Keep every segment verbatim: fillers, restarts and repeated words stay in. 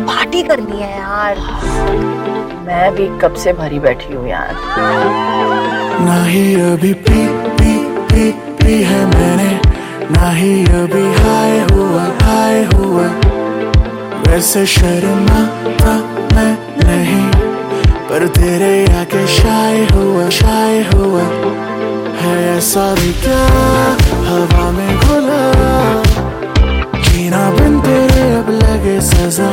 Party करनी है यार। मैं भी कब से भरी बैठी हूँ यार। ना ही अभी पी पी पी पी है मैंने, ना ही अभी हाय हुआ हाय हुआ। वैसे शर्माता मैं नहीं, पर तेरे आके शाय हुआ शाय हुआ। है ऐसा भी क्या हवा में घुला, जीना बिन तेरे अब लगे सजा।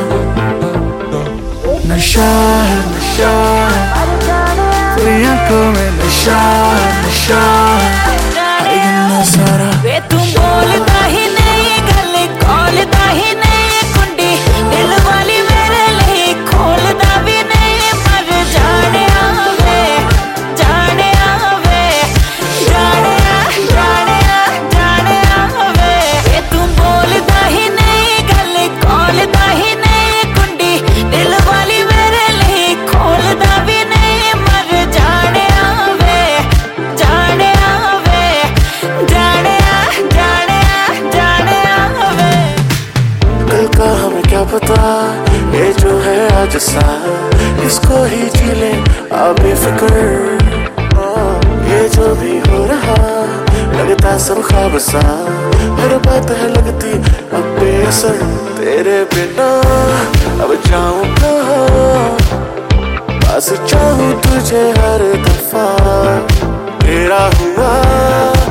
नशा है नशा है तेरी आंखों में, नशा है नशा है ये नजारा। वे तू बोलता ही नहीं, गले खोलता ही नहीं, कुंडी दिल वाली मेरे लिए खोलता भी नहीं। मर जाने आवे जाने आवे जाने आ जाने आ जाने आवे। वे तू बोलता ही नहीं, गले खोलता ही नहीं, कुंडी दिल वाली मेरे लिए खोलता भी नहीं। मर जाने आवे जाने आवे जाने आ जाने आ जाने आवे। कल का हमें क्या पता, ये जो है आज सा इसको ही जी ले आप बेफिक्र। ये जो भी हो रहा लगता सब ख्वाब सा, हर बात है लगती अब बेअसर। तेरे बिना अब जाऊं कहाँ, बस चाहूं तुझे हर दफा। तेरा हुआ